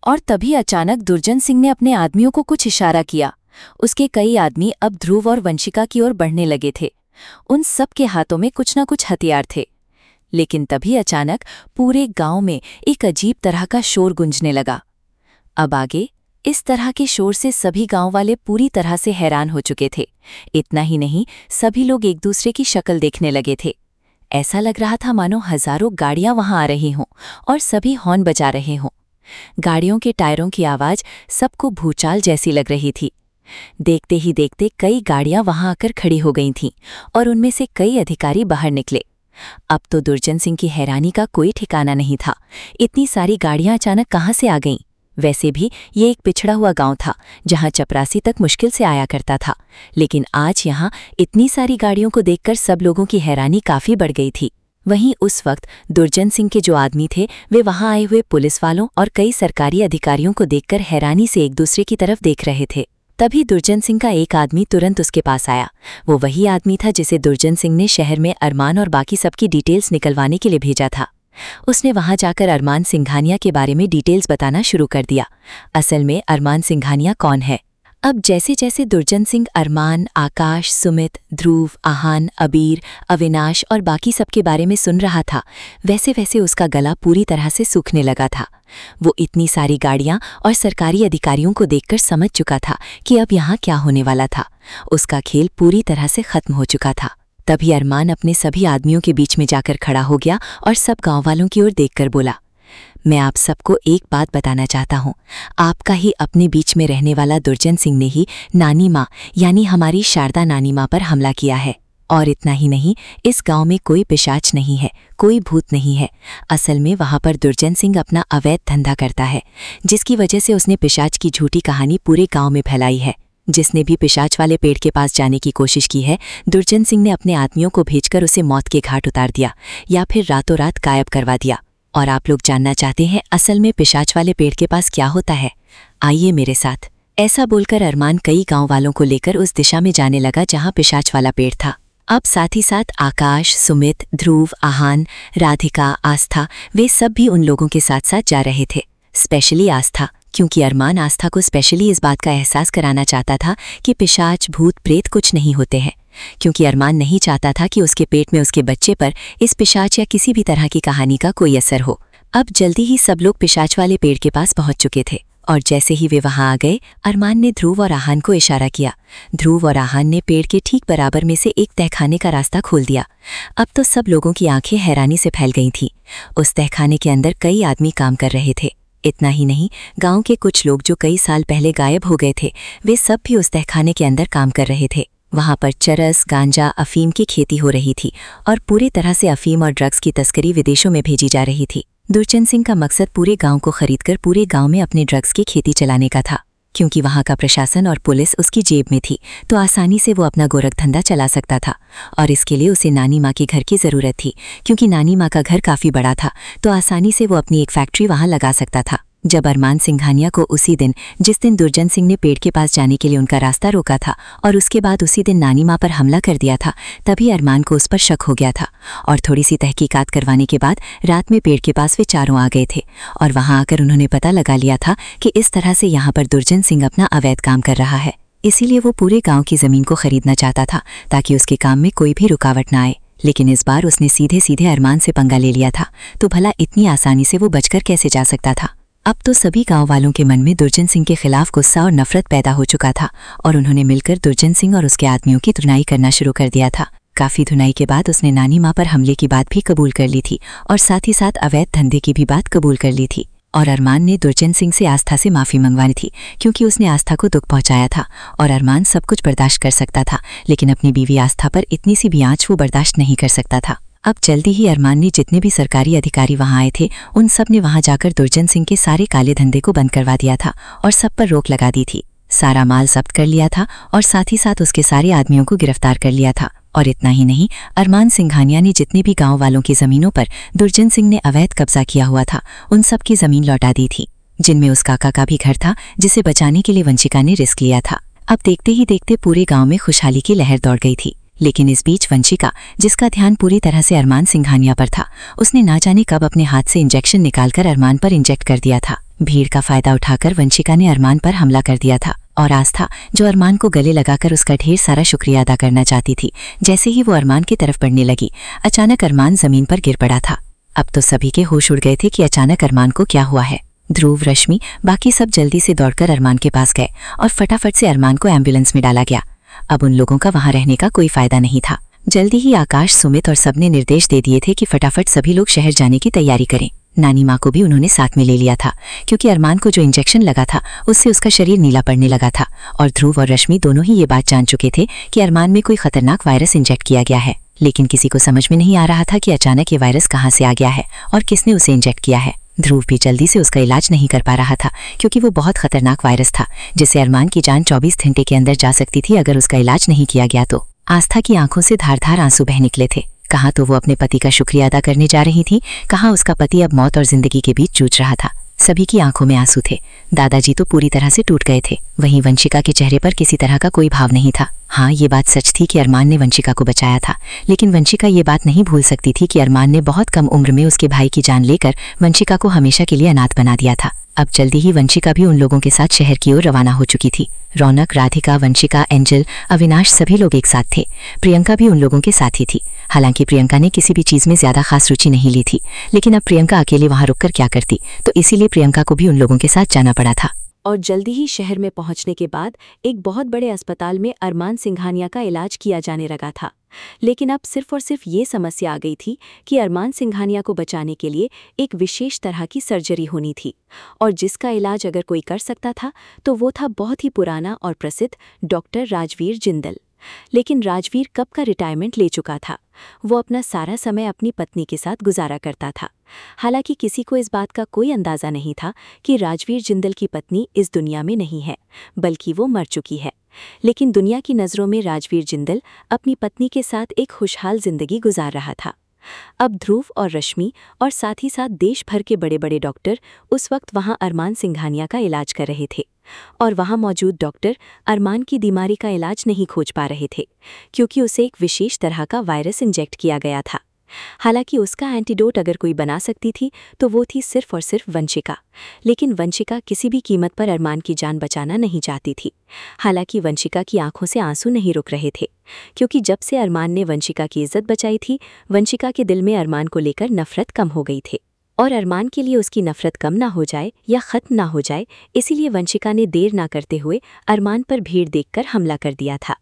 और तभी अचानक दुर्जन सिंह ने अपने आदमियों को कुछ इशारा किया। उसके कई आदमी अब ध्रुव और वंशिका की ओर बढ़ने लगे थे। उन सब के हाथों में कुछ न कुछ हथियार थे। लेकिन तभी अचानक पूरे गांव में एक अजीब तरह का शोर गूंजने लगा। अब आगे इस तरह के शोर से सभी गांव वाले पूरी तरह से हैरान हो चुके थे। इतना ही नहीं, सभी लोग एक दूसरे की शक्ल देखने लगे थे। ऐसा लग रहा था मानो हजारों गाड़ियां वहां आ रही हों और सभी हॉर्न बजा रहे हों। गाड़ियों के टायरों की आवाज सबको भूचाल जैसी लग रही थी। देखते ही देखते कई गाड़ियां वहां आकर खड़ी हो गई थीं और उनमें से कई अधिकारी बाहर निकले। अब तो दुर्जन सिंह की हैरानी का कोई ठिकाना नहीं था। इतनी सारी गाड़ियां अचानक कहां से आ गईं? वैसे भी ये एक पिछड़ा हुआ गांव था जहां चपरासी तक मुश्किल से आया करता था, लेकिन आज यहां इतनी सारी गाड़ियों को देखकर सब लोगों की हैरानी काफी बढ़ गई थी। वहीं उस वक्त दुर्जन सिंह के जो आदमी थे वे वहां आए हुए पुलिस वालों और कई सरकारी अधिकारियों को देखकर हैरानी से एक दूसरे की तरफ देख रहे थे। तभी दुर्जन सिंह का एक आदमी तुरंत उसके पास आया। वो वही आदमी था जिसे दुर्जन सिंह ने शहर में अरमान और बाकी सबकी डिटेल्स निकलवाने के लिए भेजा था। उसने वहां जाकर अरमान सिंघानिया के बारे में डिटेल्स बताना शुरू कर दिया। असल में अरमान सिंघानिया कौन है? अब जैसे जैसे दुर्जन सिंह अरमान, आकाश, सुमित, ध्रुव, आहान, अबीर, अविनाश और बाकी सबके बारे में सुन रहा था, वैसे वैसे उसका गला पूरी तरह से सूखने लगा था। वो इतनी सारी गाड़ियां और सरकारी अधिकारियों को देखकर समझ चुका था कि अब यहाँ क्या होने वाला था। उसका खेल पूरी तरह से खत्म हो चुका था। तभी अरमान अपने सभी आदमियों के बीच में जाकर खड़ा हो गया और सब गांव वालों की ओर देखकर बोला, मैं आप सबको एक बात बताना चाहता हूँ। आपका ही अपने बीच में रहने वाला दुर्जन सिंह ने ही नानी माँ यानी हमारी शारदा नानी माँ पर हमला किया है। और इतना ही नहीं, इस गांव में कोई पिशाच नहीं है, कोई भूत नहीं है। असल में वहां पर दुर्जन सिंह अपना अवैध धंधा करता है, जिसकी वजह से उसने पिशाच की झूठी कहानी पूरे गांव में फैलाई है। जिसने भी पिशाच वाले पेड़ के पास जाने की कोशिश की है, दुर्जन सिंह ने अपने आदमियों को भेजकर उसे मौत के घाट उतार दिया या फिर रातों रात गायब करवा दिया। और आप लोग जानना चाहते हैं असल में पिशाच वाले पेड़ के पास क्या होता है? आइए मेरे साथ। ऐसा बोलकर अरमान कई गांव वालों को लेकर उस दिशा में जाने लगा जहां पिशाच वाला पेड़ था। अब साथ ही साथ आकाश, सुमित, ध्रुव, आहान, राधिका, आस्था, वे सब भी उन लोगों के साथ साथ जा रहे थे। स्पेशली आस्था, क्योंकि अरमान आस्था को स्पेशली इस बात का एहसास कराना चाहता था कि पिशाच, भूत, प्रेत कुछ नहीं होते हैं, क्योंकि अरमान नहीं चाहता था कि उसके पेट में उसके बच्चे पर इस पिशाच या किसी भी तरह की कहानी का कोई असर हो। अब जल्दी ही सब लोग पिशाच वाले पेड़ के पास पहुंच चुके थे और जैसे ही वे वहां आ गए, अरमान ने ध्रुव और आहान को इशारा किया। ध्रुव और आहान ने पेड़ के ठीक बराबर में से एक तहखाने का रास्ता खोल दिया। अब तो सब लोगों की आंखें हैरानी से फैल गई थीं। उस तहखाने के अंदर कई आदमी काम कर रहे थे। इतना ही नहीं, गांव के कुछ लोग जो कई साल पहले गायब हो गए थे, वे सब भी उस तहखाने के अंदर काम कर रहे थे। वहां पर चरस, गांजा, अफीम की खेती हो रही थी और पूरी तरह से अफीम और ड्रग्स की तस्करी विदेशों में भेजी जा रही थी। दुर्जन सिंह का मकसद पूरे गांव को खरीदकर पूरे गांव में अपने ड्रग्स की खेती चलाने का था, क्योंकि वहां का प्रशासन और पुलिस उसकी जेब में थी, तो आसानी से वो अपना गोरख धंधा चला सकता था। और इसके लिए उसे नानी माँ के घर की ज़रूरत थी, क्योंकि नानी माँ का घर काफ़ी बड़ा था, तो आसानी से वो अपनी एक फैक्ट्री वहां लगा सकता था। जब अरमान सिंघानिया को उसी दिन, जिस दिन दुर्जन सिंह ने पेड़ के पास जाने के लिए उनका रास्ता रोका था और उसके बाद उसी दिन नानी माँ पर हमला कर दिया था, तभी अरमान को उस पर शक हो गया था। और थोड़ी सी तहकीकात करवाने के बाद रात में पेड़ के पास वे चारों आ गए थे और वहां आकर उन्होंने पता लगा लिया था कि इस तरह से यहाँ पर दुर्जन सिंह अपना अवैध काम कर रहा है। इसीलिए वो पूरे गाँव की ज़मीन को खरीदना चाहता था ताकि उसके काम में कोई भी रुकावट ना आए। लेकिन इस बार उसने सीधे सीधे अरमान से पंगा ले लिया था, तो भला इतनी आसानी से वो बचकर कैसे जा सकता था? अब तो सभी गांव वालों के मन में दुर्जन सिंह के खिलाफ गुस्सा और नफरत पैदा हो चुका था और उन्होंने मिलकर दुर्जन सिंह और उसके आदमियों की धुनाई करना शुरू कर दिया था। काफ़ी धुनाई के बाद उसने नानी माँ पर हमले की बात भी कबूल कर ली थी और साथ ही साथ अवैध धंधे की भी बात कबूल कर ली थी। और अरमान ने दुर्जन सिंह से आस्था से माफ़ी मंगवानी थी, क्योंकि उसने आस्था को दुख पहुंचाया था और अरमान सब कुछ बर्दाश्त कर सकता था, लेकिन अपनी बीवी आस्था पर इतनी सी भी आँच वो बर्दाश्त नहीं कर सकता था। अब जल्दी ही अरमान ने जितने भी सरकारी अधिकारी वहां आए थे, उन सब ने वहां जाकर दुर्जन सिंह के सारे काले धंधे को बंद करवा दिया था और सब पर रोक लगा दी थी। सारा माल जब्त कर लिया था और साथ ही साथ उसके सारे आदमियों को गिरफ्तार कर लिया था। और इतना ही नहीं, अरमान सिंघानिया ने जितने भी गांव वालों की ज़मीनों पर दुर्जन सिंह ने अवैध कब्जा किया हुआ था, उन सब की ज़मीन लौटा दी थी, जिनमें उस काका का भी घर था जिसे बचाने के लिए वंशिका ने रिस्क लिया था। अब देखते ही देखते पूरे गाँव में खुशहाली की लहर दौड़ गई थी। लेकिन इस बीच वंशिका, जिसका ध्यान पूरी तरह से अरमान सिंघानिया पर था, उसने ना जाने कब अपने हाथ से इंजेक्शन निकालकर अरमान पर इंजेक्ट कर दिया था। भीड़ का फायदा उठाकर वंशिका ने अरमान पर हमला कर दिया था और आस्था, जो अरमान को गले लगाकर उसका ढेर सारा शुक्रिया अदा करना चाहती थी, जैसे ही वो अरमान की तरफ बढ़ने लगी, अचानक अरमान जमीन पर गिर पड़ा था। अब तो सभी के होश उड़ गए थे कि अचानक अरमान को क्या हुआ है। ध्रुव, रश्मि, बाकी सब जल्दी से दौड़कर अरमान के पास गए और फटाफट से अरमान को एम्बुलेंस में डाला गया। अब उन लोगों का वहां रहने का कोई फायदा नहीं था। जल्दी ही आकाश, सुमित और सबने निर्देश दे दिए थे कि फटाफट सभी लोग शहर जाने की तैयारी करें। नानी माँ को भी उन्होंने साथ में ले लिया था, क्योंकि अरमान को जो इंजेक्शन लगा था उससे उसका शरीर नीला पड़ने लगा था और ध्रुव और रश्मि दोनों ही ये बात जान चुके थे कि अरमान में कोई खतरनाक वायरस इंजेक्ट किया गया है। लेकिन किसी को समझ में नहीं आ रहा था कि अचानक ये वायरस कहाँ से आ गया है और किसने उसे इंजेक्ट किया है। ध्रुव भी जल्दी से उसका इलाज नहीं कर पा रहा था, क्योंकि वो बहुत खतरनाक वायरस था जिससे अरमान की जान 24 घंटे के अंदर जा सकती थी अगर उसका इलाज नहीं किया गया तो। आस्था की आंखों से धार-धार आंसू बह निकले थे। कहाँ तो वो अपने पति का शुक्रिया अदा करने जा रही थी, कहाँ उसका पति अब मौत और जिंदगी के बीच जूझ रहा था। सभी की आंखों में आंसू थे। दादाजी तो पूरी तरह से टूट गए थे। वहीं वंशिका के चेहरे पर किसी तरह का कोई भाव नहीं था। हाँ, ये बात सच थी कि अरमान ने वंशिका को बचाया था, लेकिन वंशिका ये बात नहीं भूल सकती थी कि अरमान ने बहुत कम उम्र में उसके भाई की जान लेकर वंशिका को हमेशा के लिए अनाथ बना दिया था। अब जल्दी ही वंशिका भी उन लोगों के साथ शहर की ओर रवाना हो चुकी थी। रौनक, राधिका, वंशिका, एंजल, अविनाश सभी लोग एक साथ थे। प्रियंका भी उन लोगों के साथ ही थी। हालांकि प्रियंका ने किसी भी चीज में ज्यादा खास रुचि नहीं ली थी, लेकिन अब प्रियंका अकेले वहां रुककर क्या करती, तो इसीलिए प्रियंका को भी उन लोगों के साथ जाना पड़ा था। और जल्दी ही शहर में पहुंचने के बाद एक बहुत बड़े अस्पताल में अरमान सिंघानिया का इलाज किया जाने लगा था। लेकिन अब सिर्फ और सिर्फ ये समस्या आ गई थी कि अरमान सिंघानिया को बचाने के लिए एक विशेष तरह की सर्जरी होनी थी, और जिसका इलाज अगर कोई कर सकता था तो वो था बहुत ही पुराना और प्रसिद्ध डॉक्टर राजवीर जिंदल। लेकिन राजवीर कब का रिटायरमेंट ले चुका था। वो अपना सारा समय अपनी पत्नी के साथ गुजारा करता था। हालांकि किसी को इस बात का कोई अंदाजा नहीं था कि राजवीर जिंदल की पत्नी इस दुनिया में नहीं है, बल्कि वो मर चुकी है। लेकिन दुनिया की नज़रों में राजवीर जिंदल अपनी पत्नी के साथ एक खुशहाल जिंदगी गुजार रहा था। अब ध्रुव और रश्मि और साथ ही साथ देश भर के बड़े बड़े डॉक्टर उस वक्त वहां अरमान सिंघानिया का इलाज कर रहे थे, और वहां मौजूद डॉक्टर अरमान की बीमारी का इलाज नहीं खोज पा रहे थे, क्योंकि उसे एक विशेष तरह का वायरस इंजेक्ट किया गया था। हालांकि उसका एंटीडोट अगर कोई बना सकती थी तो वो थी सिर्फ और सिर्फ वंशिका। लेकिन वंशिका किसी भी कीमत पर अरमान की जान बचाना नहीं चाहती थी। हालांकि वंशिका की आंखों से आंसू नहीं रुक रहे थे, क्योंकि जब से अरमान ने वंशिका की इज्जत बचाई थी, वंशिका के दिल में अरमान को लेकर नफरत कम हो गई थी। और अरमान के लिए उसकी नफरत कम ना हो जाए या खत्म ना हो जाए, इसीलिए वंशिका ने देर ना करते हुए अरमान पर भीड़ देखकर हमला कर दिया था।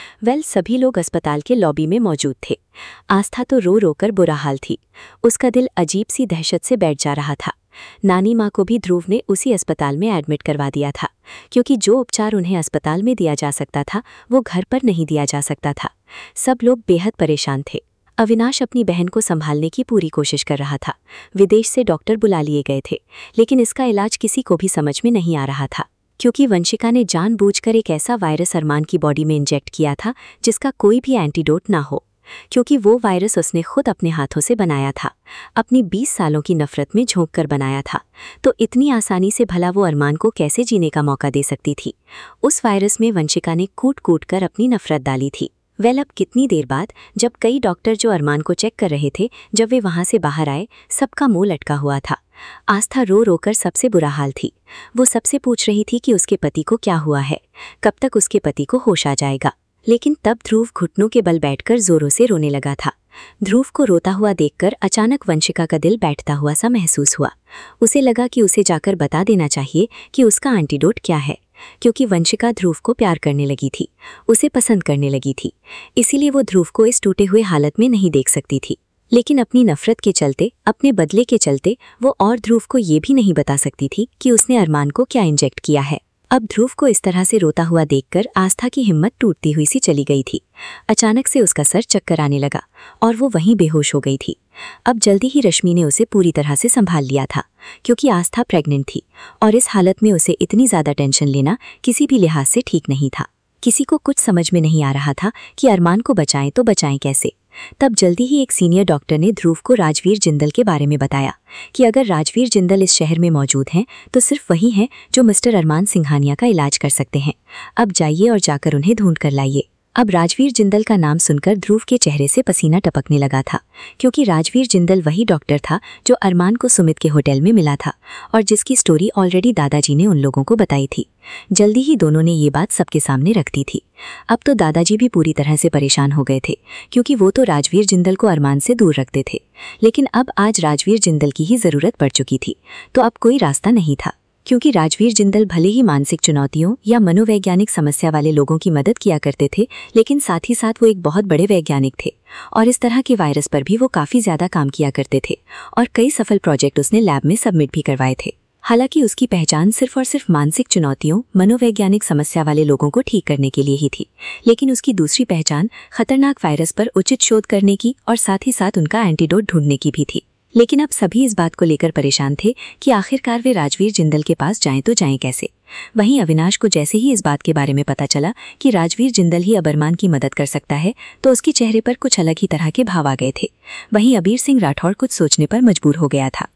सभी लोग अस्पताल के लॉबी में मौजूद थे। आस्था तो रो रोकर बुरा हाल थी। उसका दिल अजीब सी दहशत से बैठ जा रहा था। नानी माँ को भी ध्रुव ने उसी अस्पताल में एडमिट करवा दिया था, क्योंकि जो उपचार उन्हें अस्पताल में दिया जा सकता था वो घर पर नहीं दिया जा सकता था। सब लोग बेहद परेशान थे। अविनाश अपनी बहन को संभालने की पूरी कोशिश कर रहा था। विदेश से डॉक्टर बुला लिए गए थे, लेकिन इसका इलाज किसी को भी समझ में नहीं आ रहा था, क्योंकि वंशिका ने जानबूझकर एक ऐसा वायरस अरमान की बॉडी में इंजेक्ट किया था जिसका कोई भी एंटीडोट ना हो, क्योंकि वो वायरस उसने खुद अपने हाथों से बनाया था, अपनी 20 सालों की नफरत में झोंक कर बनाया था। तो इतनी आसानी से भला वो अरमान को कैसे जीने का मौका दे सकती थी। उस वायरस में वंशिका ने कूट कूट कर अपनी नफरत डाली थी। अब कितनी देर बाद जब कई डॉक्टर जो अरमान को चेक कर रहे थे, जब वे वहां से बाहर आए, सबका मुंह लटका हुआ था। आस्था रो रोकर सबसे बुरा हाल थी। वो सबसे पूछ रही थी कि उसके पति को क्या हुआ है, कब तक उसके पति को होश आ जाएगा। लेकिन तब ध्रुव घुटनों के बल बैठकर जोरों से रोने लगा था। ध्रुव को रोता हुआ देखकर अचानक वंशिका का दिल बैठता हुआ सा महसूस हुआ। उसे लगा कि उसे जाकर बता देना चाहिए कि उसका एंटीडोट क्या है, क्योंकि वंशिका ध्रुव को प्यार करने लगी थी, उसे पसंद करने लगी थी। इसीलिए वो ध्रुव को इस टूटे हुए हालत में नहीं देख सकती थी। लेकिन अपनी नफरत के चलते, अपने बदले के चलते वो और ध्रुव को ये भी नहीं बता सकती थी कि उसने अरमान को क्या इंजेक्ट किया है। अब ध्रुव को इस तरह से रोता हुआ देखकर आस्था की हिम्मत टूटती हुई सी चली गई थी। अचानक से उसका सर चक्कर आने लगा और वो वहीं बेहोश हो गई थी। अब जल्दी ही रश्मि ने उसे पूरी तरह से संभाल लिया था, क्योंकि आस्था प्रेग्नेंट थी और इस हालत में उसे इतनी ज़्यादा टेंशन लेना किसी भी लिहाज से ठीक नहीं था। किसी को कुछ समझ में नहीं आ रहा था कि अरमान को बचाएं तो बचाएं कैसे। तब जल्दी ही एक सीनियर डॉक्टर ने ध्रुव को राजवीर जिंदल के बारे में बताया कि अगर राजवीर जिंदल इस शहर में मौजूद हैं तो सिर्फ वही हैं जो मिस्टर अरमान सिंघानिया का इलाज कर सकते हैं। अब जाइए और जाकर उन्हें ढूंढ कर लाइए। अब राजवीर जिंदल का नाम सुनकर ध्रुव के चेहरे से पसीना टपकने लगा था, क्योंकि राजवीर जिंदल वही डॉक्टर था जो अरमान को सुमित के होटल में मिला था और जिसकी स्टोरी ऑलरेडी दादाजी ने उन लोगों को बताई थी। जल्दी ही दोनों ने ये बात सबके सामने रख दी थी। अब तो दादाजी भी पूरी तरह से परेशान हो गए थे, क्योंकि वो तो राजवीर जिंदल को अरमान से दूर रखते थे, लेकिन अब आज राजवीर जिंदल की ही जरूरत पड़ चुकी थी, तो अब कोई रास्ता नहीं था। क्योंकि राजवीर जिंदल भले ही मानसिक चुनौतियों या मनोवैज्ञानिक समस्या वाले लोगों की मदद किया करते थे, लेकिन साथ ही साथ वो एक बहुत बड़े वैज्ञानिक थे और इस तरह के वायरस पर भी वो काफ़ी ज़्यादा काम किया करते थे और कई सफल प्रोजेक्ट उसने लैब में सबमिट भी करवाए थे। हालांकि उसकी पहचान सिर्फ और सिर्फ मानसिक चुनौतियों, मनोवैज्ञानिक समस्या वाले लोगों को ठीक करने के लिए ही थी, लेकिन उसकी दूसरी पहचान खतरनाक वायरस पर उचित शोध करने की और साथ ही साथ उनका एंटीडोट ढूंढने की भी थी। लेकिन अब सभी इस बात को लेकर परेशान थे कि आखिरकार वे राजवीर जिंदल के पास जाएं तो जाएं कैसे। वहीं अविनाश को जैसे ही इस बात के बारे में पता चला कि राजवीर जिंदल ही अब अरमान की मदद कर सकता है, तो उसके चेहरे पर कुछ अलग ही तरह के भाव आ गए थे। वहीं अबीर सिंह राठौड़ कुछ सोचने पर मजबूर हो गया था।